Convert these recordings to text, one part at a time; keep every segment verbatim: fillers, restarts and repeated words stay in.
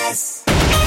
S.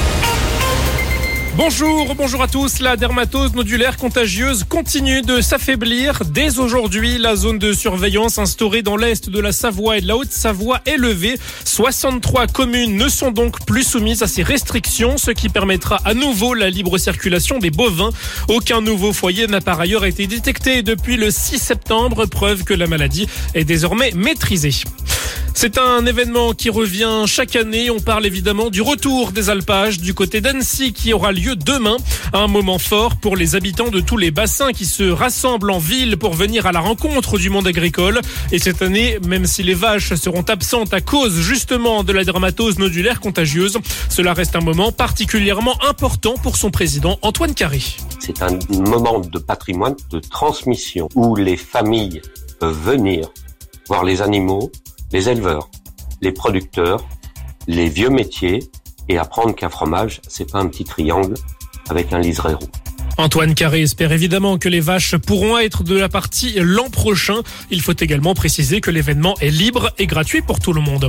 Bonjour, bonjour à tous. La dermatose nodulaire contagieuse continue de s'affaiblir. Dès aujourd'hui, la zone de surveillance instaurée dans l'est de la Savoie et de la Haute-Savoie est levée. soixante-trois communes ne sont donc plus soumises à ces restrictions, ce qui permettra à nouveau la libre circulation des bovins. Aucun nouveau foyer n'a par ailleurs été détecté depuis le six septembre, preuve que la maladie est désormais maîtrisée. C'est un événement qui revient chaque année. On parle évidemment du retour des alpages du côté d'Annecy qui aura lieu demain. Un moment fort pour les habitants de tous les bassins qui se rassemblent en ville pour venir à la rencontre du monde agricole. Et cette année, même si les vaches seront absentes à cause justement de la dermatose nodulaire contagieuse, cela reste un moment particulièrement important pour son président Antoine Carré. C'est un moment de patrimoine, de transmission où les familles peuvent venir voir les animaux, les éleveurs, les producteurs, les vieux métiers et apprendre qu'un fromage, c'est pas un petit triangle avec un liseré roux. Antoine Carré espère évidemment que les vaches pourront être de la partie l'an prochain. Il faut également préciser que l'événement est libre et gratuit pour tout le monde.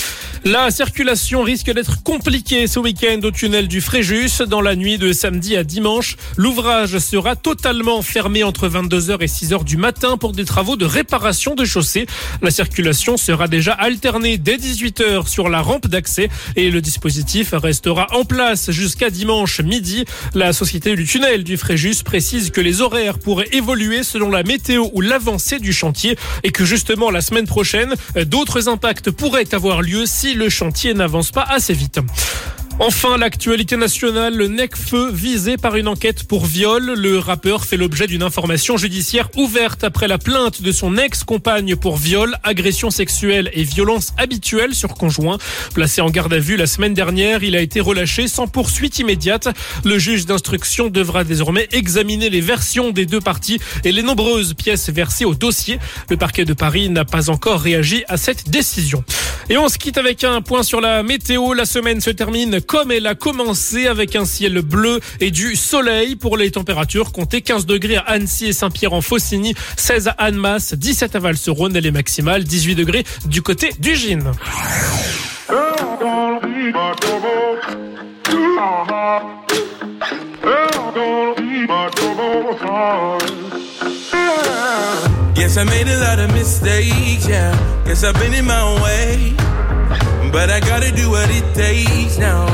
La circulation risque d'être compliquée ce week-end au tunnel du Fréjus. Dans la nuit de samedi à dimanche, l'ouvrage sera totalement fermé entre vingt-deux heures et six heures du matin pour des travaux de réparation de chaussée. La circulation sera déjà alternée dès dix-huit heures sur la rampe d'accès et le dispositif restera en place jusqu'à dimanche midi. La société du tunnel du Fréjus précise que les horaires pourraient évoluer selon la météo ou l'avancée du chantier et que justement la semaine prochaine, d'autres impacts pourraient avoir lieu si le chantier n'avance pas assez vite. Enfin, l'actualité nationale, le Necfeu visé par une enquête pour viol. Le rappeur fait l'objet d'une information judiciaire ouverte après la plainte de son ex-compagne pour viol, agression sexuelle et violence habituelle sur conjoint. Placé en garde à vue la semaine dernière, il a été relâché sans poursuite immédiate. Le juge d'instruction devra désormais examiner les versions des deux parties et les nombreuses pièces versées au dossier. Le parquet de Paris n'a pas encore réagi à cette décision. Et on se quitte avec un point sur la météo. La semaine se termine comme elle a commencé avec un ciel bleu et du soleil. Pour les températures, comptez quinze degrés à Annecy et Saint-Pierre-en-Faucigny, seize à Annemasse, dix-sept à Val-sur-Rhône et les maximales dix-huit degrés du côté du Gine. Yes, I made a lot of mistakes, yeah. Guess I've been in my own way. But I gotta do what it takes now.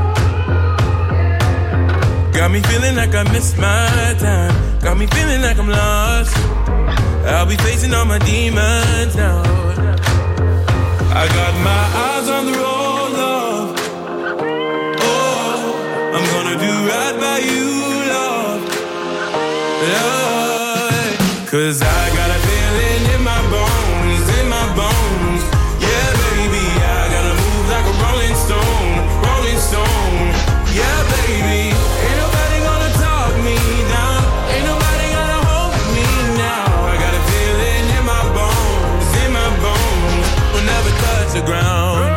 Got me feeling like I missed my time. Got me feeling like I'm lost. I'll be facing all my demons now. I got my eyes on the road, love. Oh, I'm gonna do right by you, love. Love. Cause I got a feeling in my bones, in my bones. Yeah, baby, I gotta move like a rolling stone, rolling stone. Yeah, baby, ain't nobody gonna talk me down. Ain't nobody gonna hold me now. I got a feeling in my bones, in my bones. We'll never touch the ground.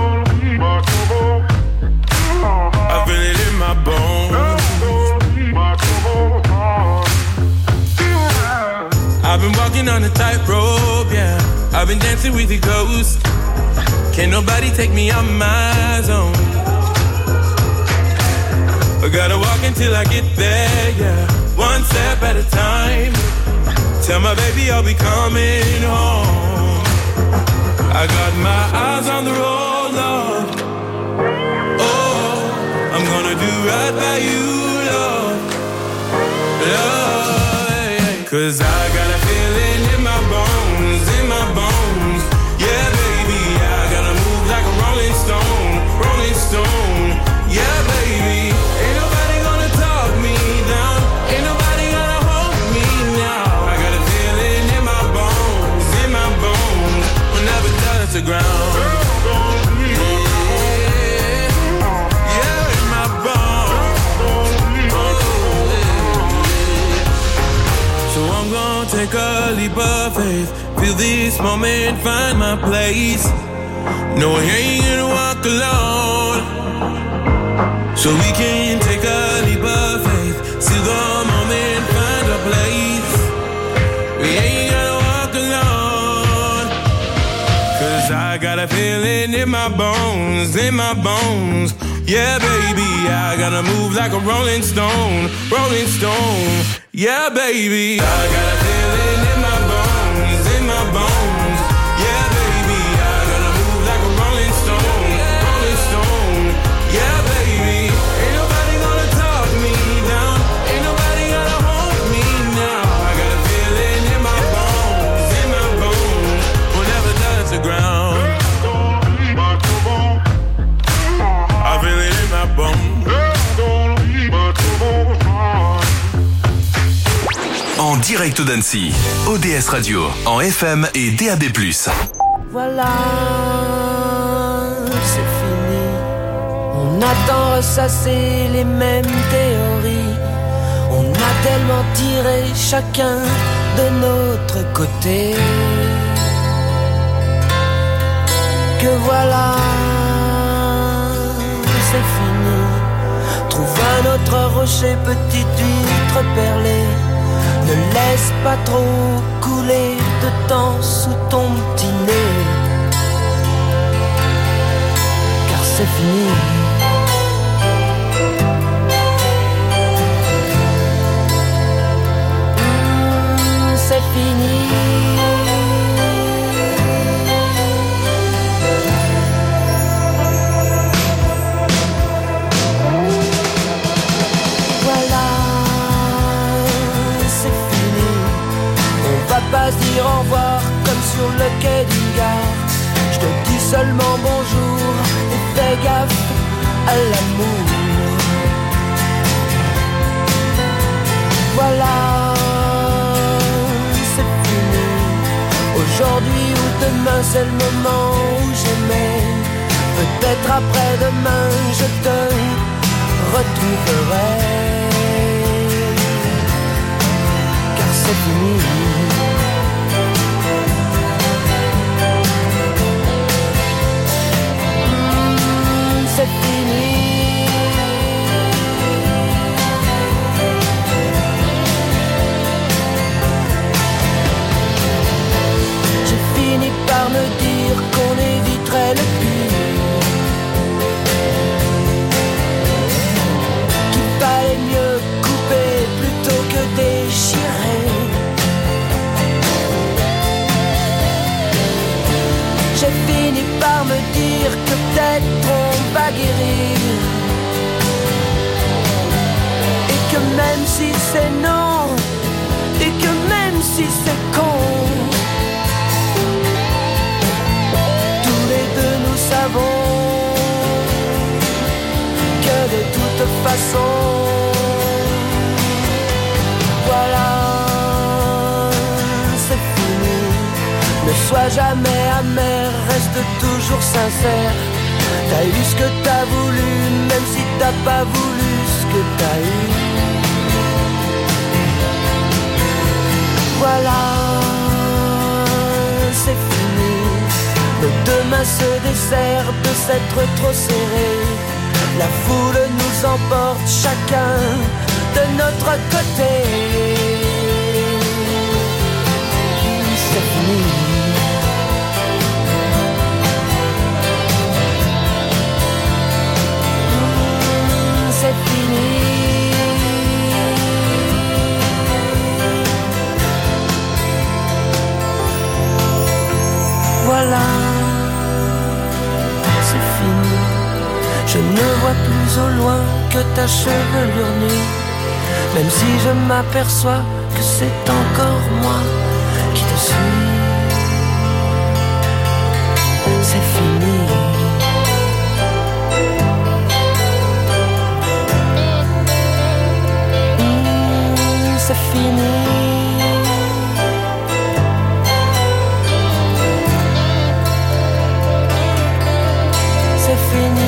I feel it in my bones. I've been walking on a tightrope, yeah. I've been dancing with the ghost. Can't nobody take me out my zone. I gotta walk until I get there, yeah. One step at a time. Tell my baby I'll be coming home. I got my eyes on the road, love. Oh, I'm gonna do right by you, love. Love, cause I got a feeling in my bones, in my bones. Yeah, baby, I gotta move like a rolling stone, rolling stone. Yeah, baby, ain't nobody gonna talk me down. Ain't nobody gonna hold me now. I got a feeling in my bones, in my bones. We'll never touch the ground. Take a leap of faith, feel this moment, find my place. No, I ain't gonna walk alone. So we can take a leap of faith, see the moment, find a place. We ain't gonna walk alone. Cause I got a feeling in my bones, in my bones. Yeah, baby, I gotta move like a rolling stone, rolling stone. Yeah, baby, I got a feeling in my bones, in my bones. Yeah, baby, I gotta move like a rolling stone, rolling stone. Yeah, baby, ain't nobody gonna talk me down, ain't nobody gonna hold me now. I got a feeling in my bones, in my bones. We'll never touch the ground. I feel it in my bones. En direct d'Annecy, O D S Radio, en F M et D A B plus. Voilà, c'est fini. On a tant ressassé les mêmes théories. On a tellement tiré chacun de notre côté que voilà, c'est fini. Trouve un autre rocher, petite huître perlée. Ne laisse pas trop couler de temps sous ton petit nez, car c'est fini. Mmh, c'est fini. Pas se dire au revoir comme sur le quai d'une gare. Je te dis seulement bonjour et fais gaffe à l'amour. Voilà, c'est fini. Aujourd'hui ou demain c'est le moment où j'aimais. Peut-être après-demain je te retrouverai, car c'est fini. C'est fini. J'ai fini par me dire qu'on éviterait le pire, qu'il fallait mieux couper plutôt que déchirer. J'ai fini par me dire que peut-être on va guérir, et que même si c'est non, et que même si c'est con, tous les deux nous savons que de toute façon, voilà, c'est fini. Ne sois jamais amer, reste toujours sincère. T'as eu ce que t'as voulu, même si t'as pas voulu ce que t'as eu. Voilà, c'est fini. Nos deux mains se desserrent de s'être trop serrées. La foule nous emporte chacun de notre côté. C'est fini. C'est fini. Voilà, c'est fini. Je ne vois plus au loin que ta chevelure nue, même si je m'aperçois que c'est encore moi qui te suis. C'est fini. C'est fini. C'est fini.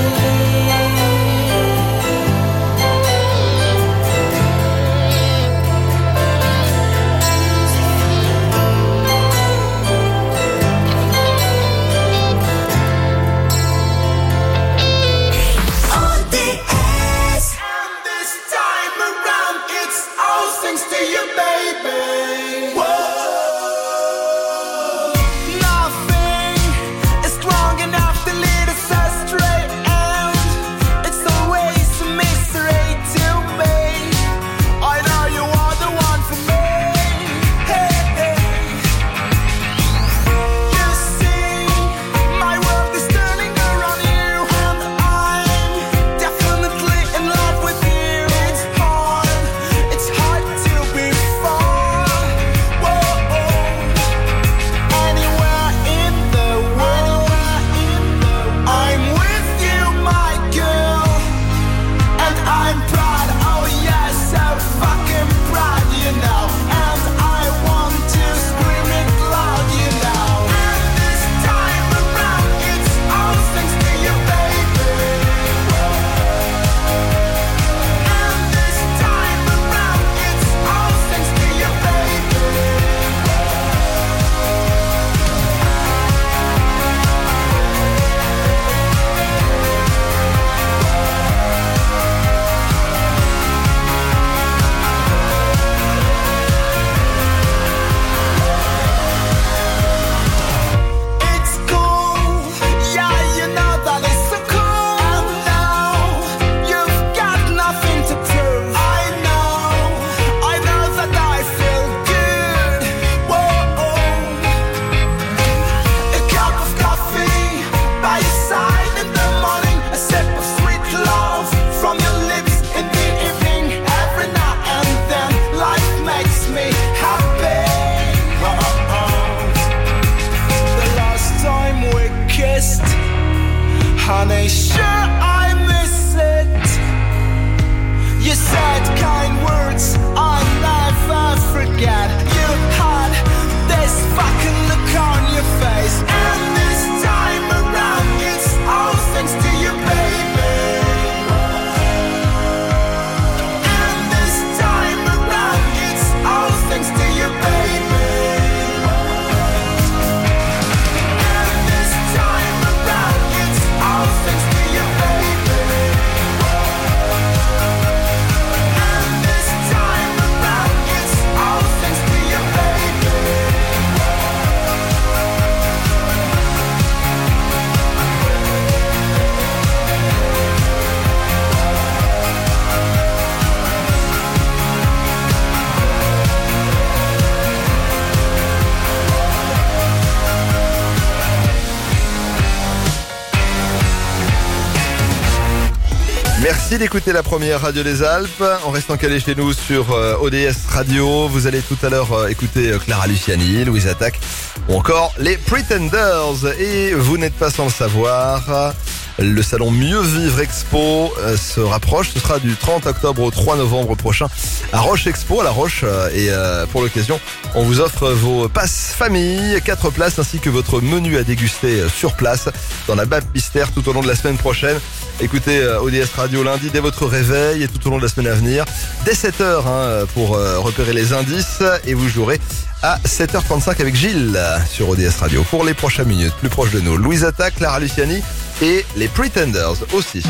Merci d'écouter la première radio des Alpes. En restant calé chez nous sur euh, O D S Radio, vous allez tout à l'heure euh, écouter euh, Clara Luciani, Louise Attaque ou encore les Pretenders. Et vous n'êtes pas sans le savoir, le salon Mieux Vivre Expo euh, se rapproche. Ce sera du trente octobre au trois novembre prochain à Roche Expo, à La Roche. Et euh, pour l'occasion, on vous offre vos passes famille, quatre places ainsi que votre menu à déguster sur place dans la Baptistère tout au long de la semaine prochaine. Écoutez euh, O D S Radio lundi dès votre réveil et tout au long de la semaine à venir. Dès sept heures hein, pour euh, repérer les indices. Et vous jouerez à sept heures trente-cinq avec Gilles sur O D S Radio. Pour les prochaines minutes, plus proche de nous, Louise Attaque, Clara Luciani et les Pretenders aussi.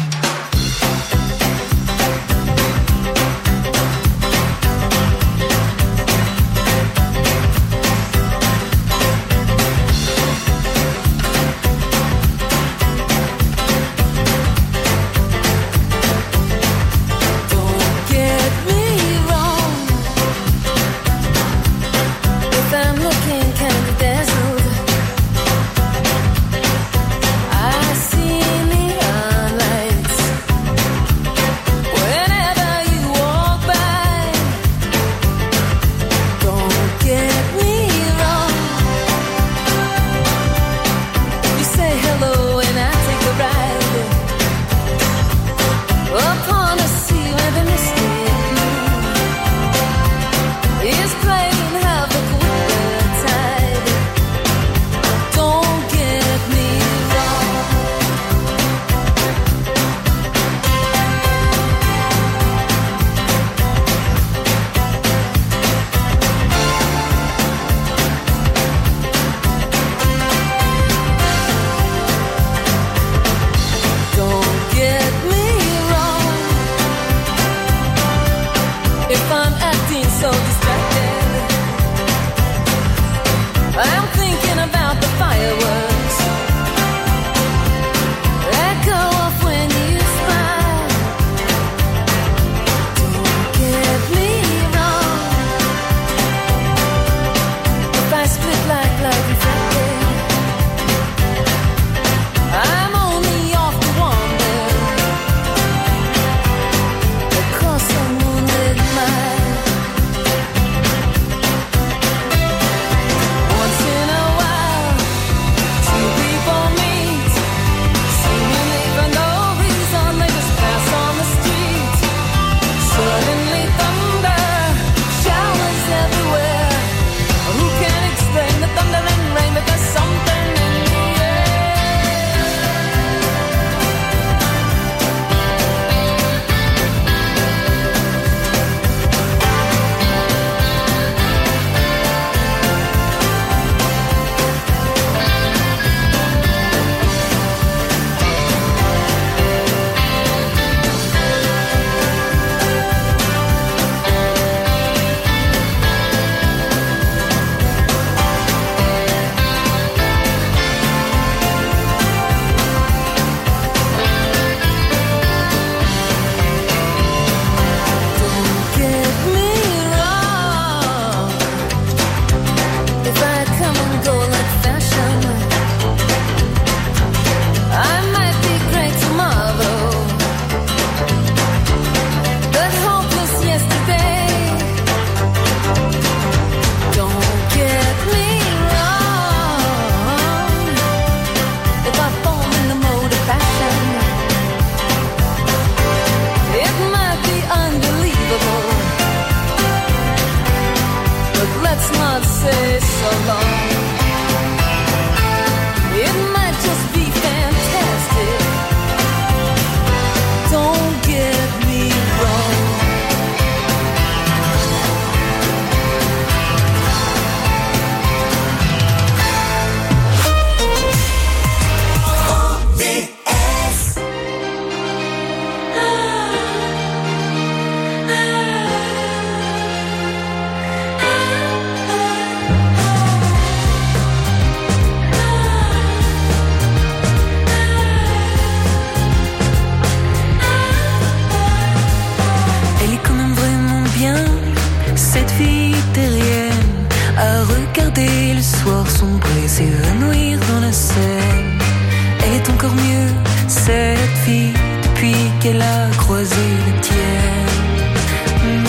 s'évanouir dans la Seine. Elle est encore mieux, cette fille, depuis qu'elle a croisé la tienne. Mmh.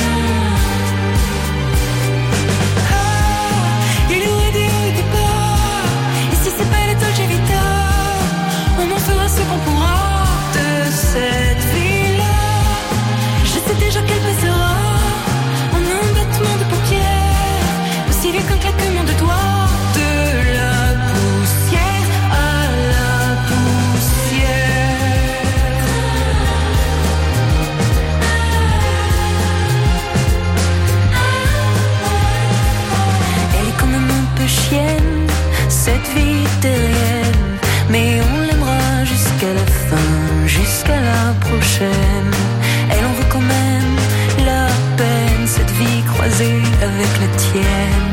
Ah, il y aurait des hauts et des bas, et si c'est pas la Dolce Vita, on en fera ce qu'on pourra de cette vie-là. Je sais déjà qu'elle passera en un battement de paupières, aussi vite qu'un claquement de doigts. De la poussière à la poussière. Elle est quand même un peu chienne, cette vie terrienne, mais on l'aimera jusqu'à la fin, jusqu'à la prochaine. Elle en veut quand même la peine, cette vie croisée avec la tienne.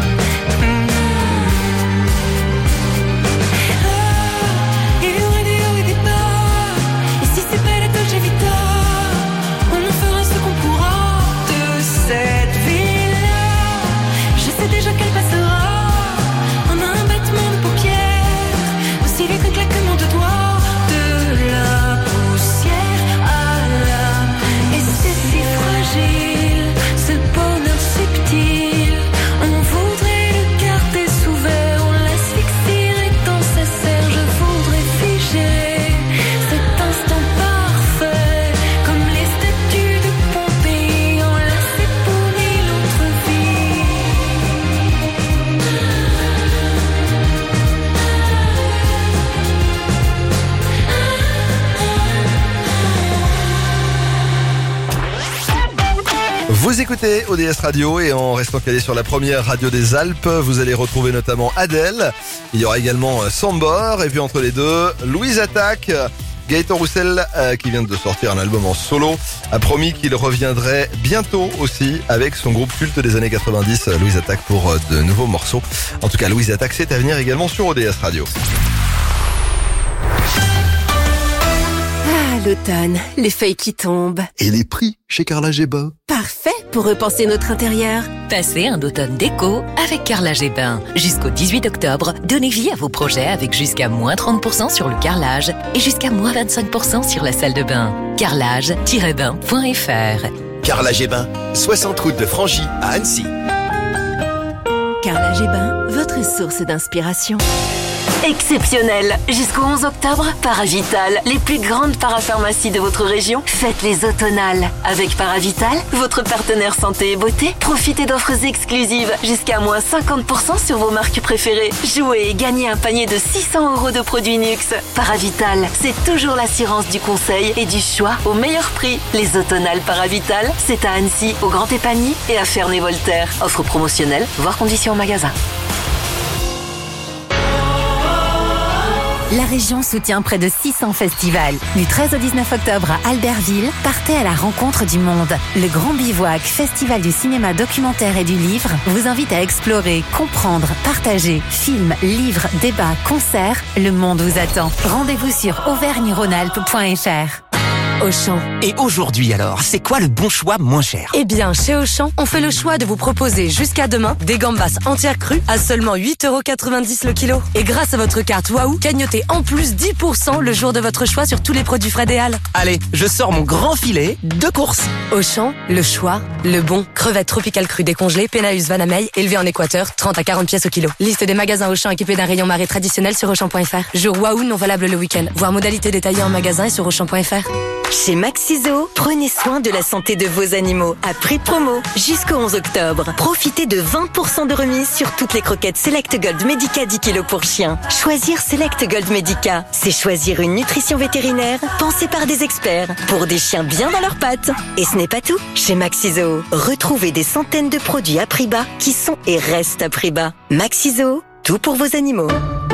Vous écoutez O D S Radio et en restant calé sur la première radio des Alpes, vous allez retrouver notamment Adèle. Il y aura également Sambor et puis entre les deux, Louise Attaque. Gaëtan Roussel, euh, qui vient de sortir un album en solo, a promis qu'il reviendrait bientôt aussi avec son groupe culte des années quatre-vingt-dix, Louise Attaque, pour euh, de nouveaux morceaux. En tout cas, Louise Attaque, c'est à venir également sur O D S Radio. Ah, l'automne, les feuilles qui tombent. Et les prix chez Carla Gébin. Parfait pour repenser notre intérieur. Passez un automne déco avec Carrelage et Bain. Jusqu'au dix-huit octobre, donnez vie à vos projets avec jusqu'à moins trente pour cent sur le carrelage et jusqu'à moins vingt-cinq pour cent sur la salle de bain. carrelage tiret bain point f r. Carrelage et Bain, soixante route de Frangy à Annecy. Carrelage et Bain, votre source d'inspiration. Exceptionnel. Jusqu'au onze octobre, Paravital, les plus grandes parapharmacies de votre région, faites les automnales. Avec Paravital, votre partenaire santé et beauté, profitez d'offres exclusives, jusqu'à moins cinquante pour cent sur vos marques préférées. Jouez et gagnez un panier de six cents euros de produits Nux. Paravital, c'est toujours l'assurance du conseil et du choix au meilleur prix. Les automnales Paravital, c'est à Annecy, au Grand Épagny et à Ferney-Voltaire. Offre promotionnelle, voire conditions en magasin. La région soutient près de six cents festivals. Du treize au dix-neuf octobre à Albertville, partez à la rencontre du monde. Le Grand Bivouac, festival du cinéma documentaire et du livre, vous invite à explorer, comprendre, partager. Films, livres, débats, concerts, le monde vous attend. Rendez-vous sur auvergne rhône alpes point f r. Auchan. Et aujourd'hui alors, c'est quoi le bon choix moins cher? Eh bien, chez Auchan, on fait le choix de vous proposer jusqu'à demain des gambas entières crues à seulement huit euros quatre-vingt-dix le kilo. Et grâce à votre carte Waouh, cagnotez en plus dix pour cent le jour de votre choix sur tous les produits Fred et Hall. Allez, je sors mon grand filet de course. Auchan, le choix, le bon. Crevettes tropicales crues décongelées, Pénaeus Vanamei, élevées en Équateur, trente à quarante pièces au kilo. Liste des magasins Auchan équipés d'un rayon marée traditionnel sur Auchan point f r. Jour Waouh non valable le week-end. Voir modalité détaillée en magasin et sur Auchan point f r. Chez Maxiso, prenez soin de la santé de vos animaux à prix promo jusqu'au onze octobre. Profitez de vingt pour cent de remise sur toutes les croquettes Select Gold Medica dix kilos pour chien. Choisir Select Gold Medica, c'est choisir une nutrition vétérinaire pensée par des experts pour des chiens bien dans leurs pattes. Et ce n'est pas tout. Chez Maxiso, retrouvez des centaines de produits à prix bas qui sont et restent à prix bas. Maxiso, tout pour vos animaux.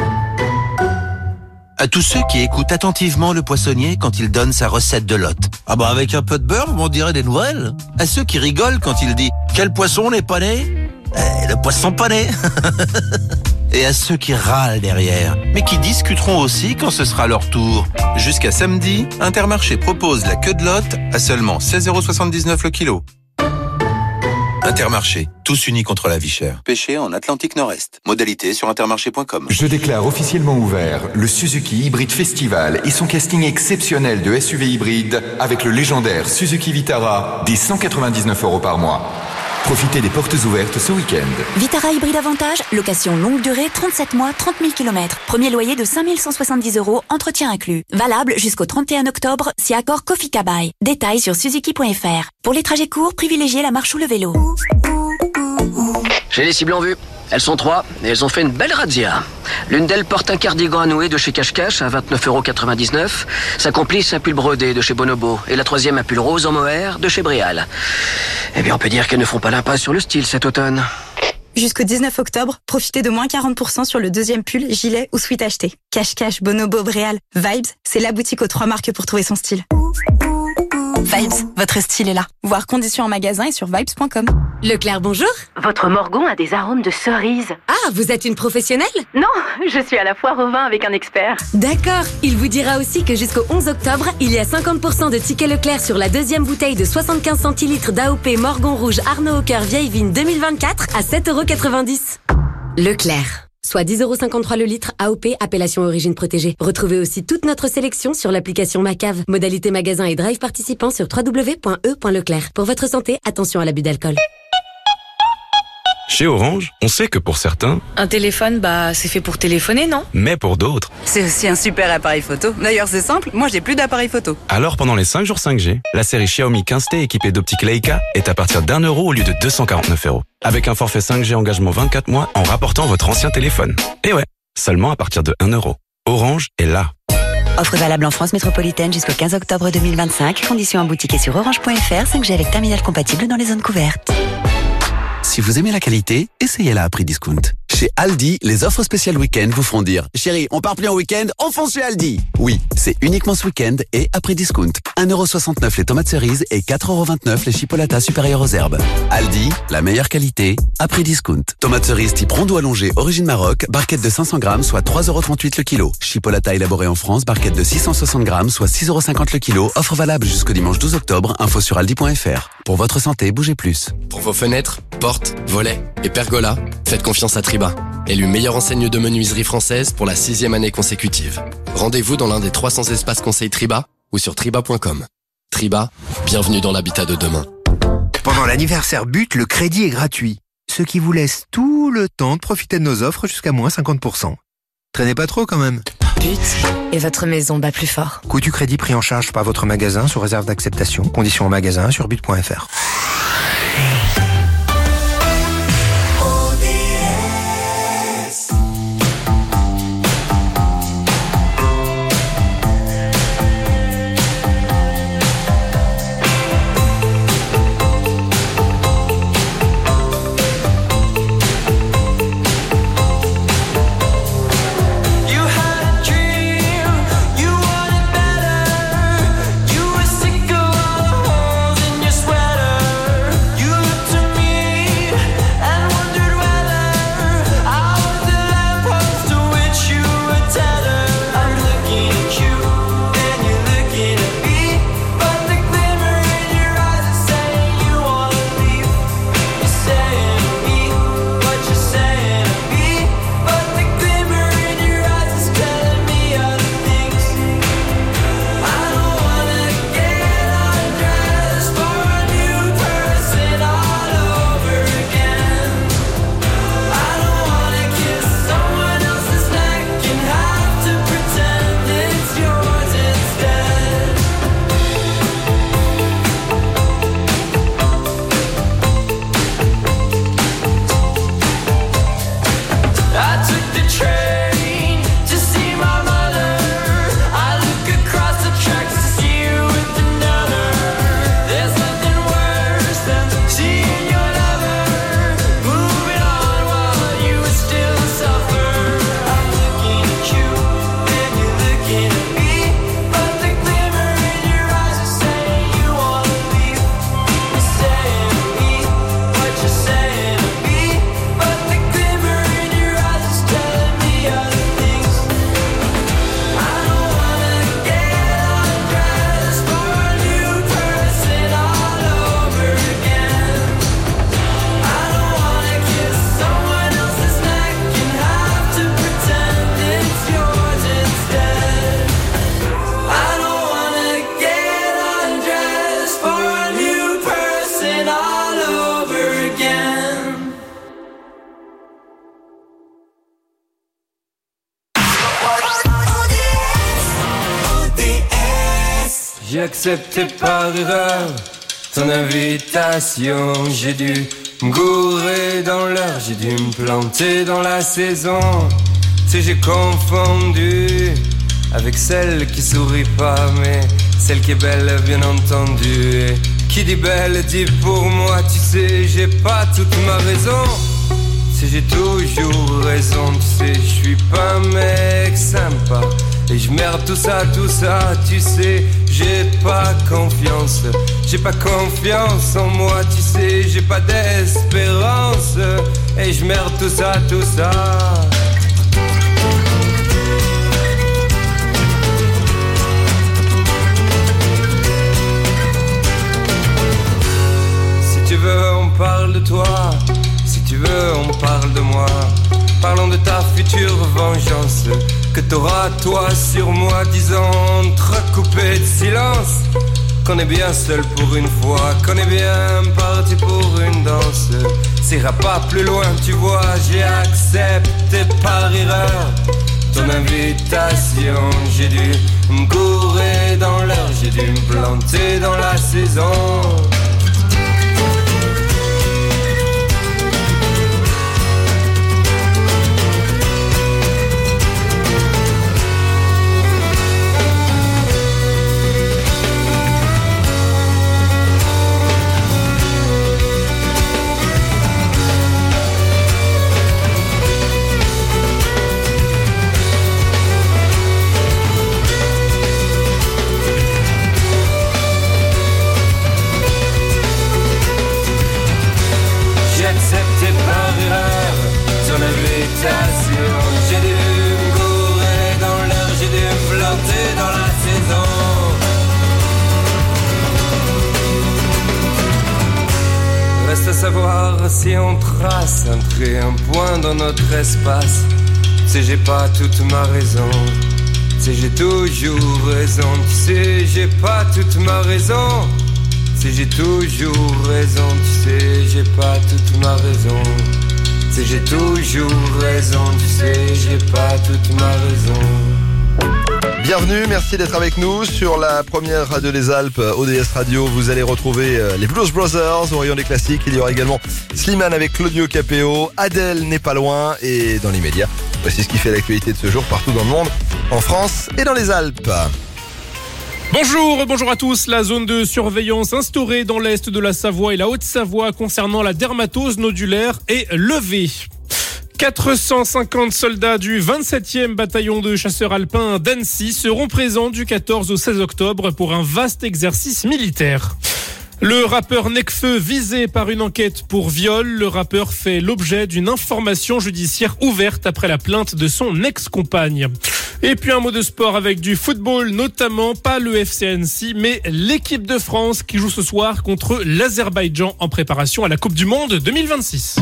À tous ceux qui écoutent attentivement le poissonnier quand il donne sa recette de lotte. Ah bah avec un peu de beurre, on dirait des nouvelles. À ceux qui rigolent quand il dit « Quel poisson n'est pas né ?» Eh, le poisson pané. Et à ceux qui râlent derrière, mais qui discuteront aussi quand ce sera leur tour. Jusqu'à samedi, Intermarché propose la queue de lotte à seulement seize euros soixante-dix-neuf le kilo. Intermarché, tous unis contre la vie chère. Pêché en Atlantique Nord-Est. Modalité sur intermarché point com. Je déclare officiellement ouvert le Suzuki Hybrid Festival et son casting exceptionnel de S U V hybride avec le légendaire Suzuki Vitara, dès cent quatre-vingt-dix-neuf euros par mois. Profitez des portes ouvertes ce week-end. Vitara Hybride Avantage, location longue durée, trente-sept mois, trente mille kilomètres. Premier loyer de cinq mille cent soixante-dix euros, entretien inclus. Valable jusqu'au trente et un octobre, si accord Kofika Buy. Détails sur suzuki point f r. Pour les trajets courts, privilégiez la marche ou le vélo. J'ai les cibles en vue. Elles sont trois et elles ont fait une belle razzia. L'une d'elles porte un cardigan à nouer de chez Cache Cache à vingt-neuf euros quatre-vingt-dix-neuf. Sa complice un pull brodé de chez Bonobo. Et la troisième un pull rose en mohair de chez Brial. Eh bien on peut dire qu'elles ne font pas l'impasse sur le style cet automne. Jusqu'au dix-neuf octobre, profitez de moins quarante pour cent sur le deuxième pull, gilet ou sweat acheté. Cache Cache, Bonobo, Brial, Vibes, c'est la boutique aux trois marques pour trouver son style. Vibes, votre style est là. Voir conditions en magasin et sur vibes point com. Leclerc, bonjour. Votre Morgon a des arômes de cerise. Ah, vous êtes une professionnelle? Non, je suis à la foire au vin avec un expert. D'accord. Il vous dira aussi que jusqu'au onze octobre, il y a cinquante pour cent de tickets Leclerc sur la deuxième bouteille de soixante-quinze centilitres d'A O P Morgon Rouge Arnaud au cœur Vieille Vigne deux mille vingt-quatre à sept euros quatre-vingt-dix. Leclerc. Soit dix euros cinquante-trois le litre, A O P, appellation origine protégée. Retrouvez aussi toute notre sélection sur l'application Macave. Modalité magasin et drive participant sur w w w point e point leclerc. Pour votre santé, attention à l'abus d'alcool. Chez Orange, on sait que pour certains... Un téléphone, bah, c'est fait pour téléphoner, non? Mais pour d'autres... C'est aussi un super appareil photo. D'ailleurs, c'est simple, moi j'ai plus d'appareil photo. Alors pendant les cinq jours cinq G, la série Xiaomi quinze T équipée d'optique Leica est à partir d'un euro au lieu de deux cent quarante-neuf euros. Avec un forfait cinq G engagement vingt-quatre mois en rapportant votre ancien téléphone. Et ouais, seulement à partir de un euro. Orange est là. Offre valable en France métropolitaine jusqu'au quinze octobre deux mille vingt-cinq. Conditions en boutique et sur orange point f r. cinq G avec terminal compatible dans les zones couvertes. Si vous aimez la qualité, essayez-la à prix discount. Chez Aldi, les offres spéciales week-end vous feront dire « Chérie, on part plus en week-end, on fonce chez Aldi !» Oui, c'est uniquement ce week-end et à prix discount. un euro soixante-neuf les tomates cerises et quatre euros vingt-neuf les chipolatas supérieurs aux herbes. Aldi, la meilleure qualité, à prix discount. Tomates cerises type rondo allongé, origine Maroc, barquette de cinq cents grammes, soit trois euros trente-huit le kilo. Chipolata élaboré en France, barquette de six cent soixante grammes, soit six euros cinquante le kilo. Offre valable jusqu'au dimanche douze octobre. Info sur aldi point f r. Pour votre santé, bougez plus. Pour vos fenêtres, portes, volets et pergolas, faites confiance à Triba. Élu meilleure enseigne de menuiserie française pour la sixième année consécutive. Rendez-vous dans l'un des trois cents espaces conseils Triba ou sur triba point com. Triba, bienvenue dans l'habitat de demain. Pendant l'anniversaire But, le crédit est gratuit. Ce qui vous laisse tout le temps de profiter de nos offres jusqu'à moins cinquante pour cent. Traînez pas trop quand même. But et votre maison bat plus fort. Coût du crédit pris en charge par votre magasin sous réserve d'acceptation. Conditions en magasin sur but point f r. You were sick of all the holes in your sweater. accepté par erreur ton invitation. J'ai dû me gourer dans l'heure, j'ai dû me planter dans la saison. Tu sais, j'ai confondu avec celle qui sourit pas, mais celle qui est belle, bien entendu. Et qui dit belle dit pour moi, tu sais, j'ai pas toute ma raison. Tu sais, j'ai toujours raison, tu sais, je suis pas un mec sympa. Et je merde tout ça, tout ça, tu sais, j'ai pas confiance. J'ai pas confiance en moi, tu sais, j'ai pas d'espérance. Et je merde tout ça, tout ça. Si tu veux, on parle de toi. Si tu veux, on parle de moi. Parlons de ta future vengeance que t'auras toi sur moi, disant entrecoupé de silence qu'on est bien seul pour une fois, qu'on est bien parti pour une danse. Ça ira pas plus loin, tu vois, j'ai accepté par erreur ton invitation. J'ai dû me gourer dans l'heure, j'ai dû me planter dans la saison. J'ai dû me gourer dans l'heure, j'ai dû me planter dans la saison. Reste à savoir si on trace un trait, un point dans notre espace. Tu sais, j'ai pas toute ma raison. Tu sais, j'ai toujours raison. Tu sais, j'ai pas toute ma raison. Tu sais, j'ai toujours raison. Tu sais, j'ai pas toute ma raison. Tu sais, j'ai toujours raison, tu sais, j'ai pas toute ma raison. Bienvenue, merci d'être avec nous sur la première radio des Alpes, O D S Radio. Vous allez retrouver les Blues Brothers au rayon des classiques. Il y aura également Slimane avec Claudio Capéo. Adèle n'est pas loin. Et dans l'immédiat, voici ce qui fait l'actualité de ce jour partout dans le monde, en France et dans les Alpes. Bonjour, bonjour à tous. La zone de surveillance instaurée dans l'est de la Savoie et la Haute-Savoie concernant la dermatose nodulaire est levée. quatre cent cinquante soldats du vingt-septième bataillon de chasseurs alpins d'Annecy seront présents du quatorze au seize octobre pour un vaste exercice militaire. Le rappeur Nekfeu visé par une enquête pour viol. Le rappeur fait l'objet d'une information judiciaire ouverte après la plainte de son ex-compagne. Et puis un mot de sport avec du football, notamment pas le F C Annecy, mais l'équipe de France qui joue ce soir contre l'Azerbaïdjan en préparation à la Coupe du Monde deux mille vingt-six.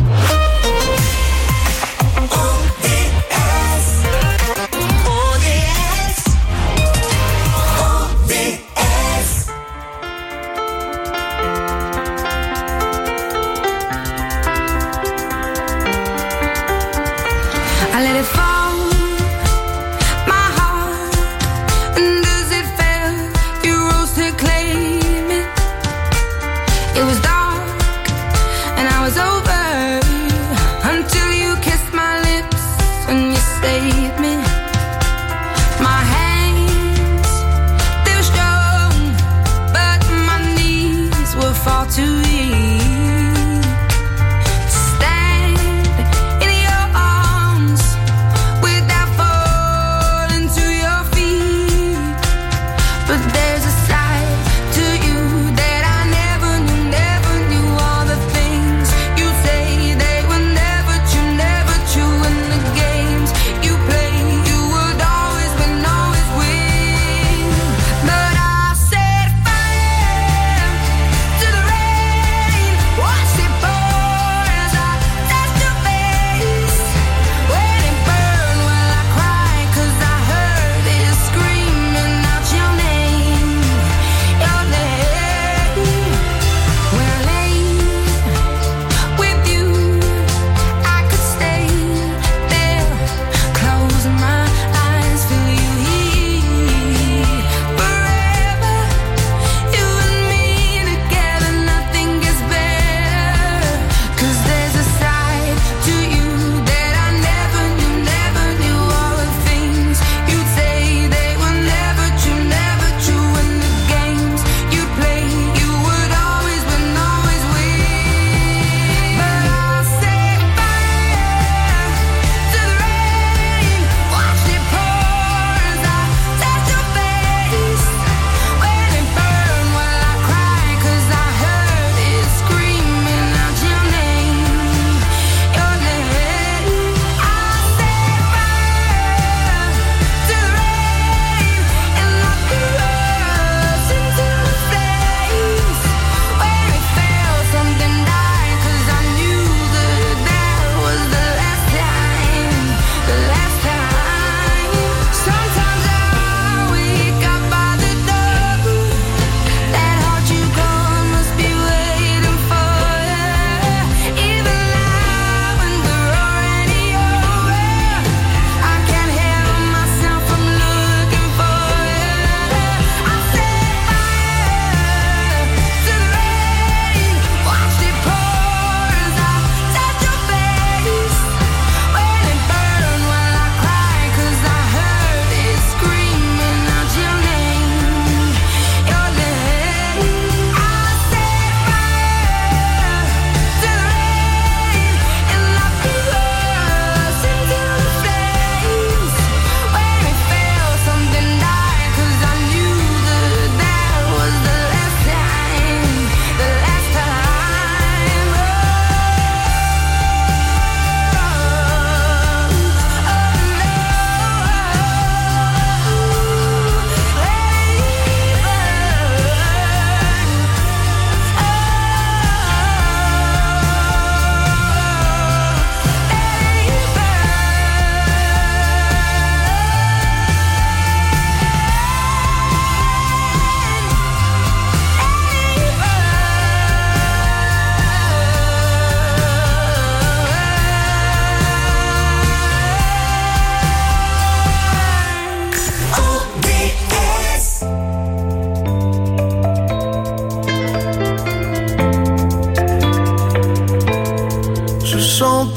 It was dark and I was over.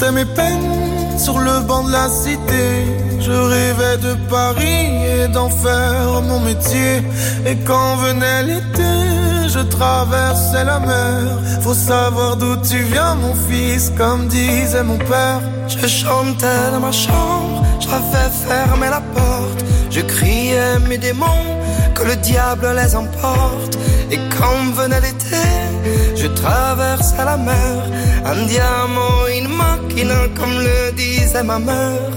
chantais mes peines sur le banc de la cité. Je rêvais de Paris et d'en faire mon métier. Et quand venait l'été, je traversais la mer. Faut savoir d'où tu viens mon fils, comme disait mon père. Je chantais dans ma chambre, j'avais fermé la porte. Je criais mes démons, que le diable les emporte. Et quand venait l'été, je traversais la mer. Andiamo in macchina, comme le disait ma mère.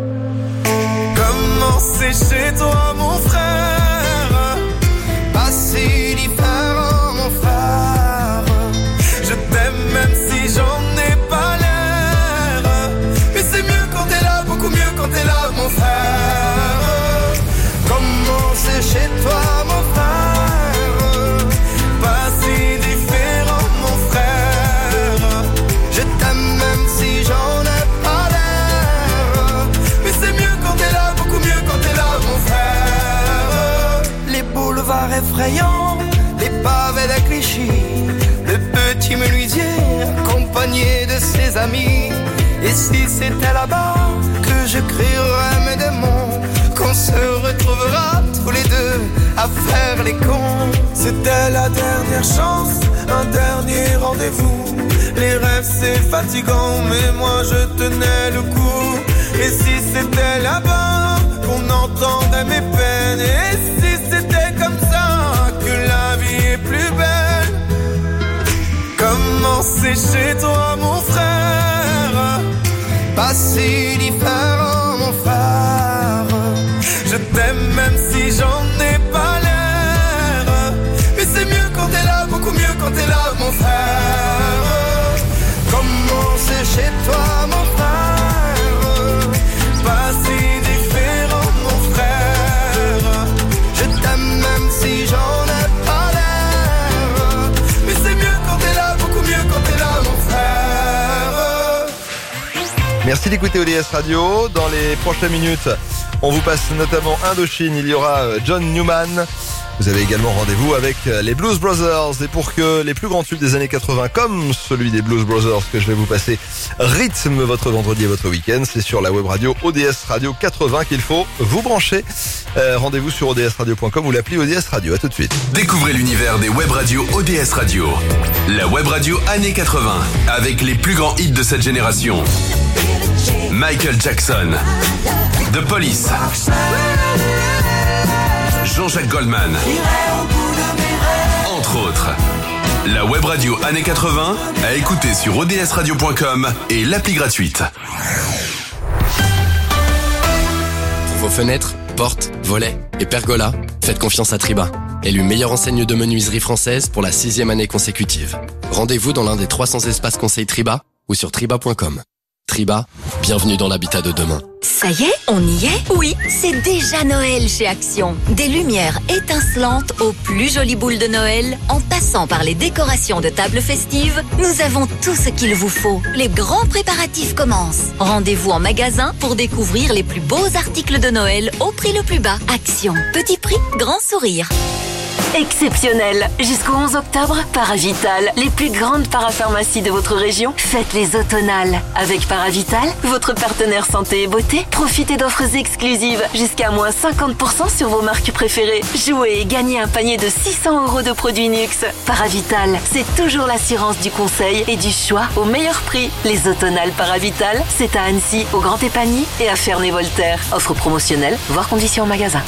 Comment c'est chez toi mon frère? Pas si différent mon frère. Je t'aime même si j'en ai pas l'air. Mais c'est mieux quand t'es là, beaucoup mieux quand t'es là mon frère. Comment c'est chez toi mon frère? Pas si différent mon frère. Je t'aime même si j'en ai pas l'air. Mais c'est mieux quand t'es là, beaucoup mieux quand t'es là mon frère. Les boulevards effrayants, les pavés de Clichy, le petit menuisier accompagné de ses amis. Et si c'était là-bas que je crierais mes démons, qu'on se retrouvera tous les deux à faire les cons. C'était la dernière chance, un dernier rendez-vous. Les rêves c'est fatigant, mais moi je tenais le coup. Et si c'était là-bas qu'on entendait mes peines, et si c'était comme ça que la vie est plus belle. Comment c'est chez toi mon frère? Pas si différent mon frère. Je t'aime même si j'en ai pas l'air. Mais c'est mieux quand t'es là, beaucoup mieux quand t'es là mon frère. Comment c'est chez toi mon frère? Pas si différent mon frère. Je t'aime même si j'en ai pas l'air. Mais c'est mieux quand t'es là, beaucoup mieux quand t'es là mon frère. Merci d'écouter O D S Radio. Dans les prochaines minutes, on vous passe notamment Indochine, il y aura John Newman. Vous avez également rendez-vous avec les Blues Brothers. Et pour que les plus grands tubes des années quatre-vingts, comme celui des Blues Brothers que je vais vous passer, rythme votre vendredi et votre week-end, c'est sur la web radio O D S Radio quatre-vingts qu'il faut vous brancher. Euh, rendez-vous sur O D S radio point com ou l'appli O D S Radio. À tout de suite. Découvrez l'univers des web radios O D S Radio. La web radio années quatre-vingts, avec les plus grands hits de cette génération. Michael Jackson, The Police, Jean-Jacques Goldman, entre autres. La web radio années quatre-vingts à écouter sur O D S radio point com et l'appli gratuite. Pour vos fenêtres, portes, volets et pergolas, faites confiance à Triba. Élu meilleure enseigne de menuiserie française pour la sixième année consécutive. Rendez-vous dans l'un des trois cents espaces conseils Triba ou sur triba point com. Triba, bienvenue dans l'habitat de demain. Ça y est, on y est? Oui, c'est déjà Noël chez Action. Des lumières étincelantes aux plus jolies boules de Noël, en passant par les décorations de tables festives, nous avons tout ce qu'il vous faut. Les grands préparatifs commencent. Rendez-vous en magasin pour découvrir les plus beaux articles de Noël au prix le plus bas. Action, petit prix, grand sourire. Exceptionnel. Jusqu'au onze octobre, Paravital, les plus grandes parapharmacies de votre région, faites les automnales. Avec Paravital, votre partenaire santé et beauté, profitez d'offres exclusives jusqu'à moins cinquante pour cent sur vos marques préférées. Jouez et gagnez un panier de six cents euros de produits Nux. Paravital, c'est toujours l'assurance du conseil et du choix au meilleur prix. Les automnales Paravital, c'est à Annecy, au Grand Épagny et à Ferney-Voltaire. Offre promotionnelle, voire conditions en magasin.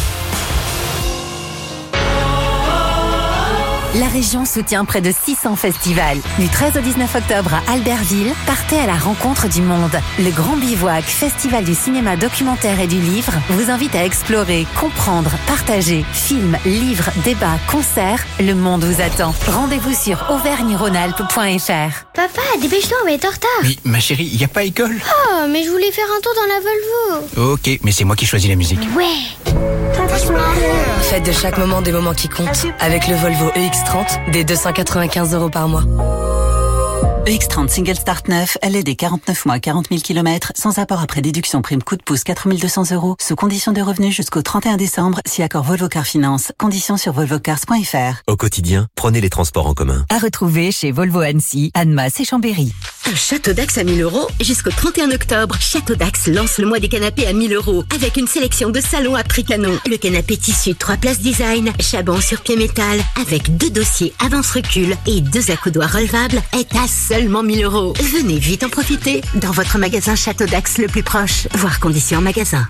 La région soutient près de six cents festivals. Du treize au dix-neuf octobre à Albertville, partez à la rencontre du monde. Le Grand Bivouac, festival du cinéma documentaire et du livre, vous invite à explorer, comprendre, partager. Films, livres, débats, concerts, le monde vous attend. Rendez-vous sur auvergne rhône alpes point f r. Papa, dépêche-toi, on va être en retard. Oui, ma chérie, il n'y a pas école. Oh, mais je voulais faire un tour dans la Volvo. Ok, mais c'est moi qui choisis la musique. Ouais. Faites de chaque moment des moments qui comptent. Avec le Volvo E X trente, des deux cent quatre-vingt-quinze euros par mois. E X trente Single Start neuf, L E D quarante-neuf mois, quarante mille kilomètres, sans apport après déduction prime coup de pouce quatre mille deux cents euros, sous condition de revenus jusqu'au trente et un décembre, si accord Volvo Car Finance. Conditions sur volvo cars point f r. Au quotidien, prenez les transports en commun. À retrouver chez Volvo Annecy, Annemasse et Chambéry. Un Château Dax à mille euros jusqu'au trente et un octobre. Château Dax lance le mois des canapés à mille euros avec une sélection de salons à prix canon. Le canapé tissu trois places design, Chaban sur pied métal avec deux dossiers avance-recul et deux accoudoirs relevables est à seulement mille euros. Venez vite en profiter dans votre magasin Château Dax le plus proche. Voir conditions en magasin.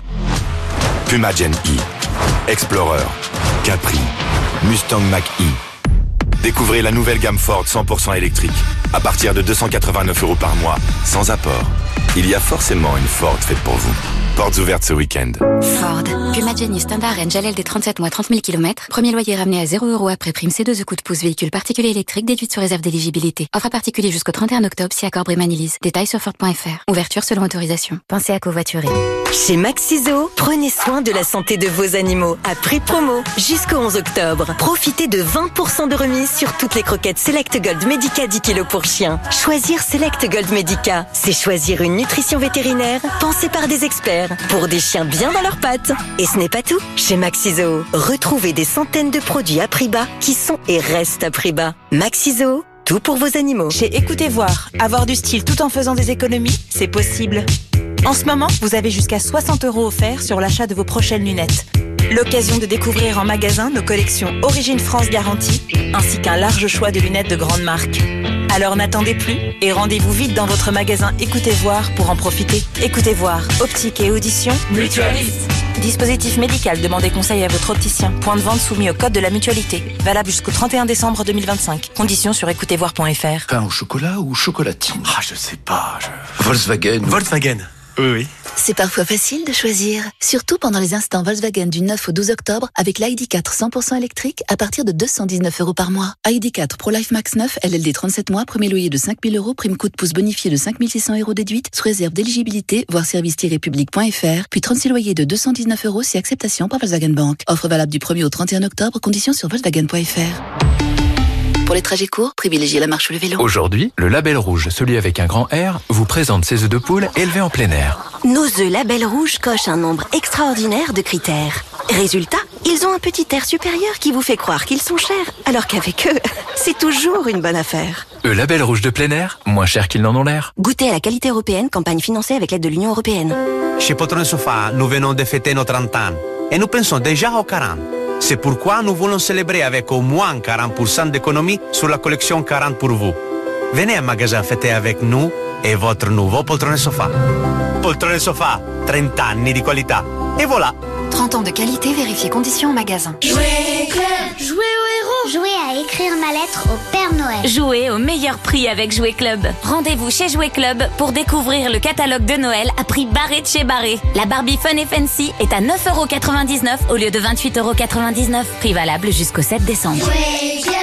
Puma Gen E, Explorer, Capri, Mustang Mach-E. Découvrez la nouvelle gamme Ford cent pour cent électrique à partir de deux cent quatre-vingt-neuf euros par mois, sans apport. Il y a forcément une Ford faite pour vous. Portes ouvertes ce week-end. Ford. Puma Gen E Standard Range L L D trente-sept mois, trente mille kilomètres. Premier loyer ramené à zéro euros après prime C deux E coup de pouce véhicule particulier électrique déduite sur réserve d'éligibilité. Offre à particulier jusqu'au trente et un octobre si accord Brémanilise. Détails sur Ford point F R. Ouverture selon autorisation. Pensez à covoiturer. Chez Maxiso, prenez soin de la santé de vos animaux à prix promo jusqu'au onze octobre. Profitez de vingt pour cent de remise sur toutes les croquettes Select Gold Medica dix kilos pour chien. Choisir Select Gold Medica, c'est choisir une nutrition vétérinaire pensée par des experts pour des chiens bien dans leurs pattes. Et ce n'est pas tout. Chez Maxiso, retrouvez des centaines de produits à prix bas qui sont et restent à prix bas. Maxiso, tout pour vos animaux. Chez Écoutez Voir, avoir du style tout en faisant des économies, c'est possible. En ce moment, vous avez jusqu'à soixante euros offerts sur l'achat de vos prochaines lunettes. L'occasion de découvrir en magasin nos collections Origine France Garantie, ainsi qu'un large choix de lunettes de grandes marques. Alors n'attendez plus et rendez-vous vite dans votre magasin Écoutez Voir pour en profiter. Écoutez Voir, optique et audition, mutualiste. Dispositif médical, demandez conseil à votre opticien. Point de vente soumis au code de la mutualité. Valable jusqu'au trente et un décembre deux mille vingt-cinq. Conditions sur écoutez voir point F R. Pain au chocolat ou chocolatine? Ah, je sais pas. Je... Volkswagen. Volkswagen. Oui, oui. C'est parfois facile de choisir, surtout pendant les instants Volkswagen du neuf au douze octobre avec l'I D quatre cent pour cent électrique à partir de deux cent dix-neuf euros par mois. I D quatre Pro Life Max neuf, L L D trente-sept mois, premier loyer de cinq mille euros, prime coup de pouce bonifié de cinq mille six cents euros déduite, sous réserve d'éligibilité, voir service-public point F R, puis trente-six loyers de deux cent dix-neuf euros si acceptation par Volkswagen Bank. Offre valable du premier au trente et un octobre, conditions sur volkswagen point F R. Pour les trajets courts, privilégiez la marche ou le vélo. Aujourd'hui, le Label Rouge, celui avec un grand R, vous présente ses œufs de poule élevés en plein air. Nos œufs Label Rouge cochent un nombre extraordinaire de critères. Résultat, ils ont un petit air supérieur qui vous fait croire qu'ils sont chers, alors qu'avec eux, c'est toujours une bonne affaire. Eux Label Rouge de plein air, moins cher qu'ils n'en ont l'air. Goûtez à la qualité européenne, campagne financée avec l'aide de l'Union européenne. Chez Poltrone Sofa, nous venons de fêter nos trente ans et nous pensons déjà aux quarante. C'est pourquoi nous voulons célébrer avec au moins quarante pour cent d'économie sur la collection quarante pour vous. Venez à magasin fêter avec nous et votre nouveau Poltrone Sofa. Poltrone Sofa, trente anni di qualità. Et voilà. trente ans de qualité, vérifiez conditions en magasin. Jouer Club. Jouer au héros. Jouer à écrire ma lettre au Père Noël. Jouez au meilleur prix avec Jouer Club. Rendez-vous chez Jouer Club pour découvrir le catalogue de Noël à prix barré de chez barré. La Barbie Fun et Fancy est à neuf euros quatre-vingt-dix-neuf au lieu de vingt-huit euros quatre-vingt-dix-neuf. Prix valable jusqu'au sept décembre. Jouer Club.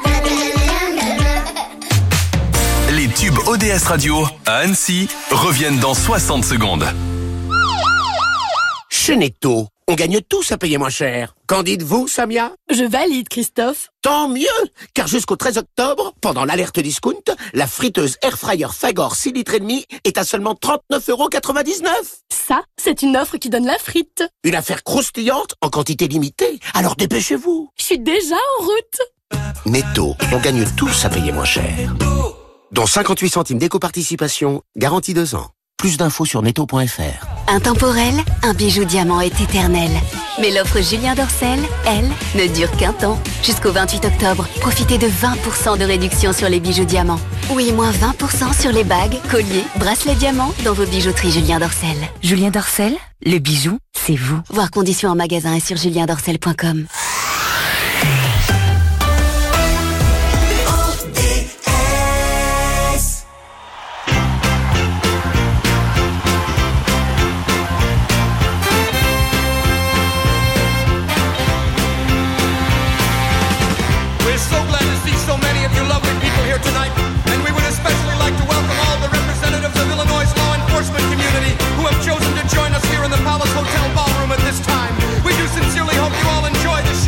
Les tubes O D S Radio à Annecy reviennent dans soixante secondes. Chez Netto, on gagne tous à payer moins cher. Qu'en dites-vous, Samia? Je valide, Christophe. Tant mieux, car jusqu'au treize octobre, pendant l'alerte discount, la friteuse Airfryer Fagor six litres et demi est à seulement trente-neuf euros quatre-vingt-dix-neuf. Ça, c'est une offre qui donne la frite. Une affaire croustillante en quantité limitée. Alors dépêchez-vous. Je suis déjà en route. Netto, on gagne tous à payer moins cher. Dont cinquante-huit centimes d'éco-participation, garantie deux ans. Plus d'infos sur netto point F R. Intemporel, un bijou diamant est éternel. Mais l'offre Julien Dorcel, elle, ne dure qu'un temps. Jusqu'au vingt-huit octobre, profitez de vingt pour cent de réduction sur les bijoux diamants. Oui, moins vingt pour cent sur les bagues, colliers, bracelets diamants dans vos bijouteries Julien Dorcel. Julien Dorcel, le bijou, c'est vous. Voir conditions en magasin et sur julien dorcel point com. Tonight, and we would especially like to welcome all the representatives of Illinois' law enforcement community who have chosen to join us here in the Palace Hotel ballroom at this time. We do sincerely hope you all enjoy the show.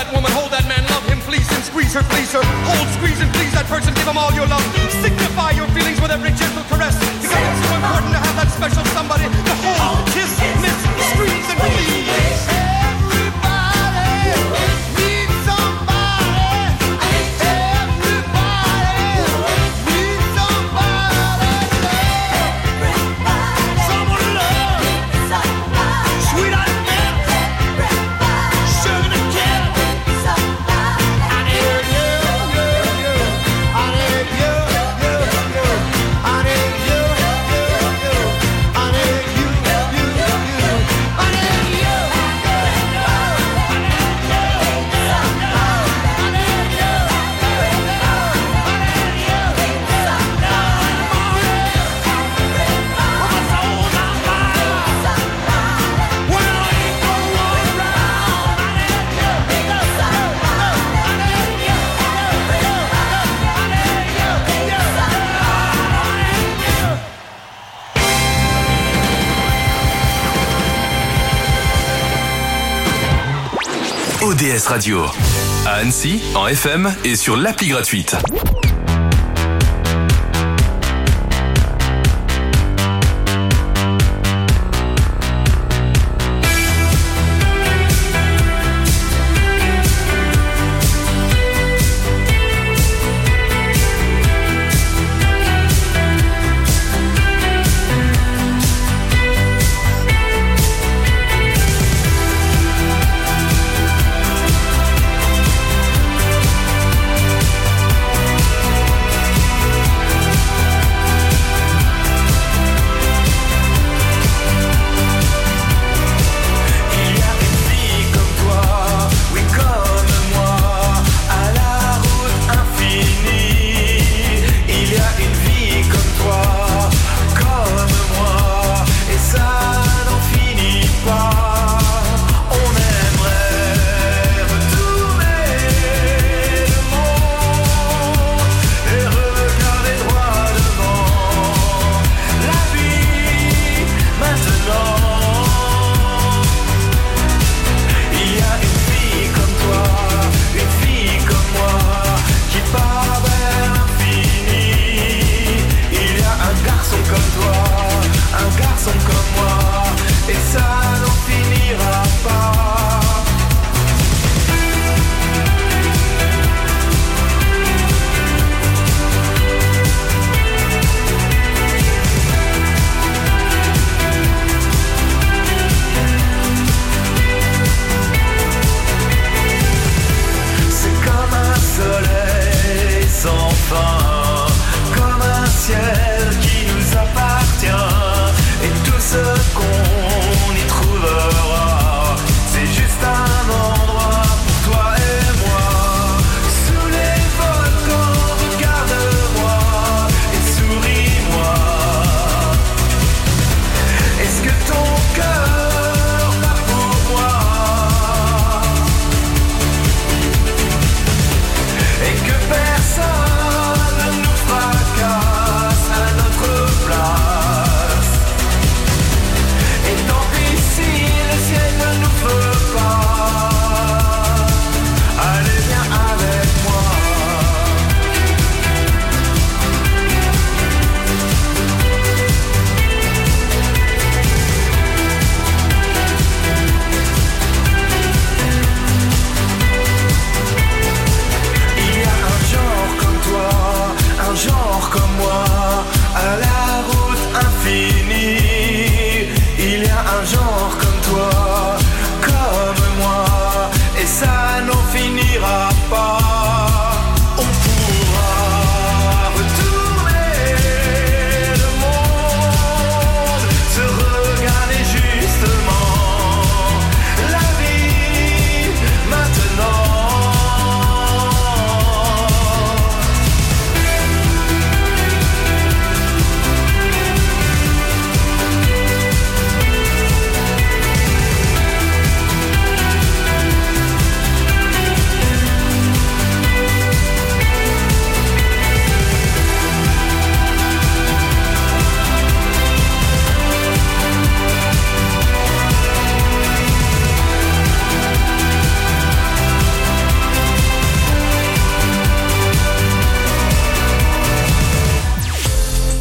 that woman, hold that man, love him, please him, squeeze her, please her. Hold, squeeze and please that person, give him all your love. Signify your feelings with every gentle caress, because it's so important to have that special somebody to hold, kiss, miss, squeeze and please. O D S Radio. À Annecy, en F M et sur l'appli gratuite.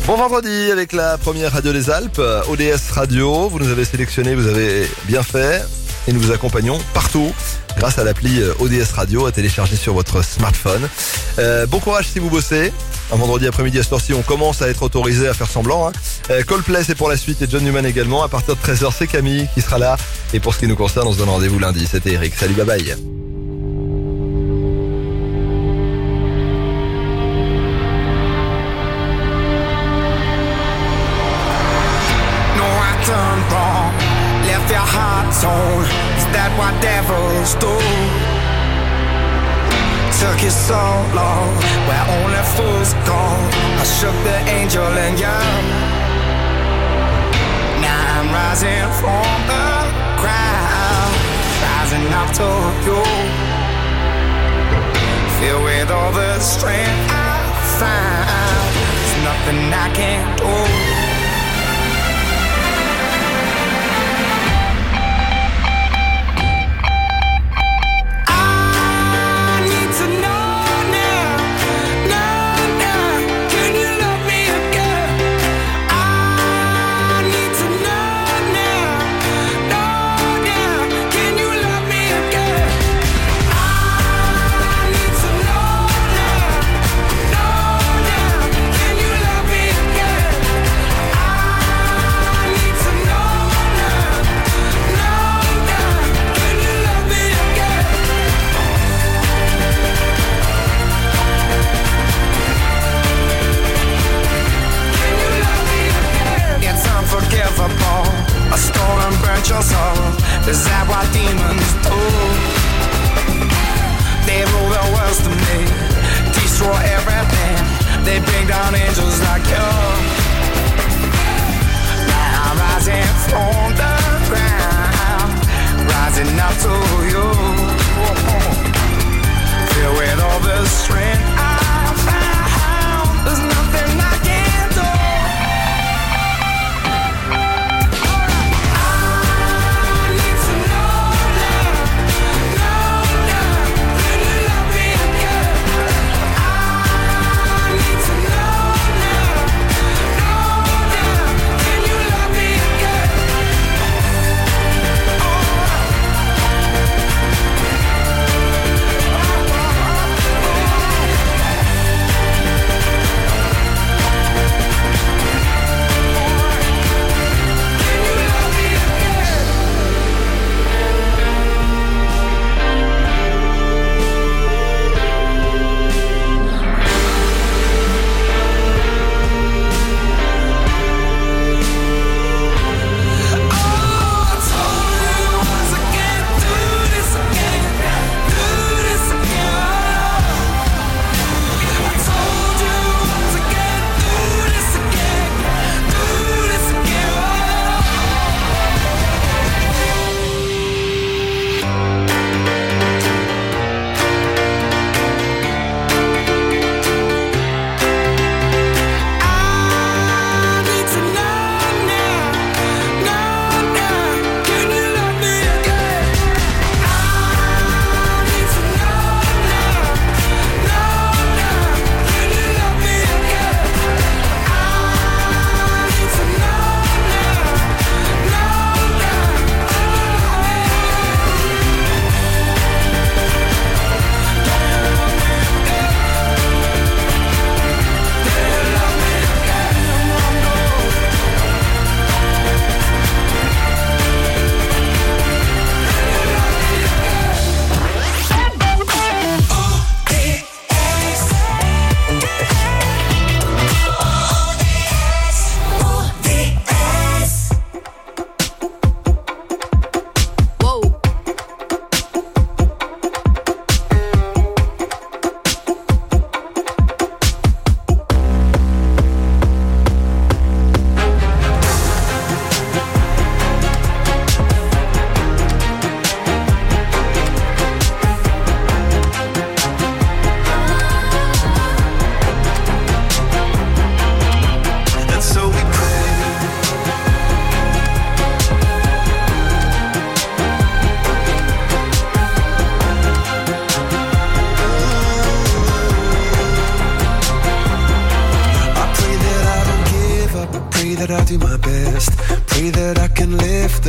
Bon vendredi avec la première radio des Alpes, O D S Radio. Vous nous avez sélectionné, vous avez bien fait. Et nous vous accompagnons partout grâce à l'appli O D S Radio à télécharger sur votre smartphone. Euh, bon courage si vous bossez. Un vendredi après-midi à cette heure-ci, on commence à être autorisé à faire semblant. Hein. Euh, Coldplay, c'est pour la suite, et John Newman également. À partir de treize heures, c'est Camille qui sera là. Et pour ce qui nous concerne, on se donne rendez-vous lundi. C'était Eric. Salut, bye bye. Left your heart torn, is that what devils do? Took you so long, where only fools go. I shook the angel in you. Now I'm rising from the ground, rising up to you. Filled with all the strength I found, there's nothing I can't do. A stolen burnt your soul. Is that what demons do? They rule the world to me, destroy everything. They bring down angels like you. Now I'm rising from the ground, rising up to you. Filled with all the strength I found, there's nothing I can't do.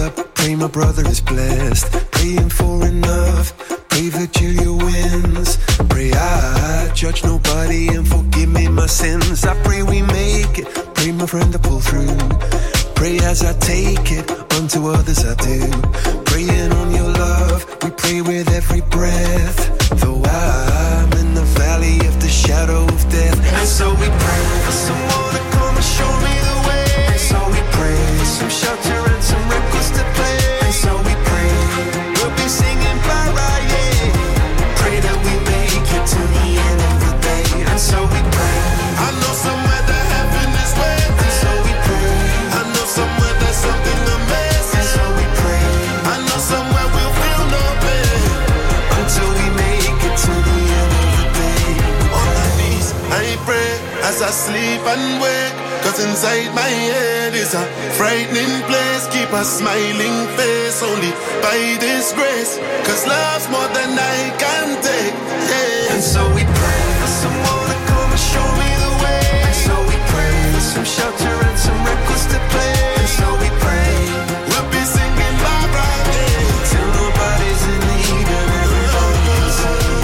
up, pray my brother is blessed. Praying for enough, pray that Julia wins. Pray I judge nobody and forgive me my sins. I pray we make it, pray my friend to pull through. Pray as I take it, unto others I do. Praying on your love, we pray with every breath. Though I'm in the valley of the shadow of death. And so we pray for someone to come and show me the way. And so we pray for some shelter and some records to play. And so we pray, we'll be singing para, yeah. Pray that we make it to the end of the day. And so we pray, I know somewhere that heaven is waiting. And so we pray, I know somewhere there's something amazing. And so we pray, I know somewhere we'll feel no pain until we make it to the end of the day. On my knees, I pray as I sleep and wake. Cause inside my head is a frightening place. Keep a smiling face only by this grace. Cause love's more than I can take, yeah. And so we pray for someone to come and show me the way. And so we pray for some shelter and some records to play. And so we pray, we'll be singing bye bye, yeah, till nobody's in need and everybody's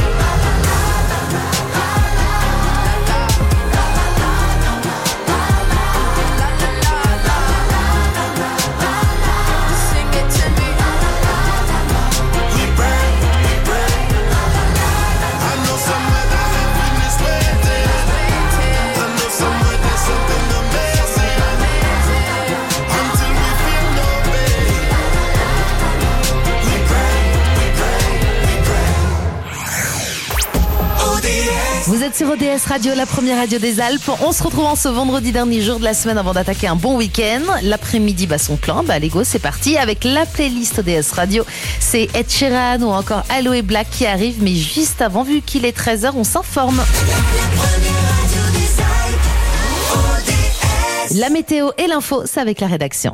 Vous êtes sur O D S Radio, la première radio des Alpes. On se retrouve en ce vendredi dernier jour de la semaine avant d'attaquer un bon week-end. L'après-midi, bah son plan, bah Lego, c'est parti avec la playlist O D S Radio. C'est Ed Sheeran ou encore Aloe Black qui arrive, mais juste avant, vu qu'il est treize heures, on s'informe. La météo et l'info, c'est avec la rédaction.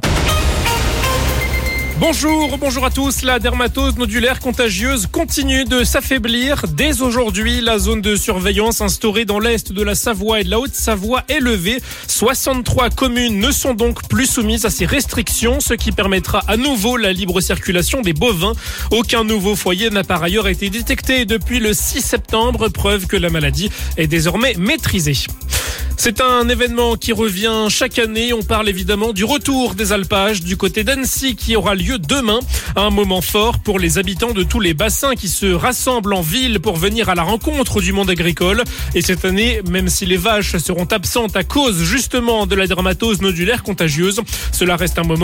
Bonjour, bonjour à tous. La dermatose nodulaire contagieuse continue de s'affaiblir. Dès aujourd'hui, la zone de surveillance instaurée dans l'est de la Savoie et de la Haute-Savoie est levée. soixante-trois communes ne sont donc plus soumises à ces restrictions, ce qui permettra à nouveau la libre circulation des bovins. Aucun nouveau foyer n'a par ailleurs été détecté depuis le six septembre, preuve que la maladie est désormais maîtrisée. C'est un événement qui revient chaque année. On parle évidemment du retour des alpages du côté d'Annecy qui aura lieu demain. Un moment fort pour les habitants de tous les bassins qui se rassemblent en ville pour venir à la rencontre du monde agricole. Et cette année, même si les vaches seront absentes à cause justement de la dermatose nodulaire contagieuse, cela reste un moment